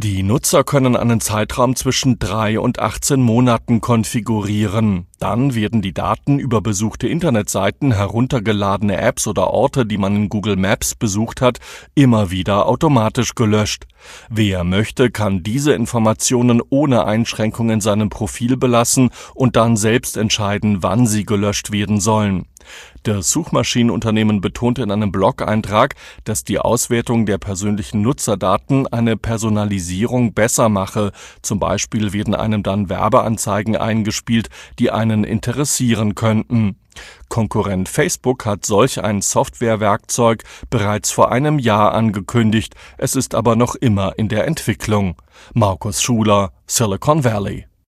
Die Nutzer können einen Zeitraum zwischen 3 und 18 Monaten konfigurieren. Dann werden die Daten über besuchte Internetseiten, heruntergeladene Apps oder Orte, die man in Google Maps besucht hat, immer wieder automatisch gelöscht. Wer möchte, kann diese Informationen ohne Einschränkung in seinem Profil belassen und dann selbst entscheiden, wann sie gelöscht werden sollen. Das Suchmaschinenunternehmen betont in einem Blog-Eintrag, dass die Auswertung der persönlichen Nutzerdaten eine Personalisierung besser mache. Zum Beispiel werden einem dann Werbeanzeigen eingespielt, die einen interessieren könnten. Konkurrent Facebook hat solch ein Softwarewerkzeug bereits vor einem Jahr angekündigt. Es ist aber noch immer in der Entwicklung. Markus Schuler, Silicon Valley.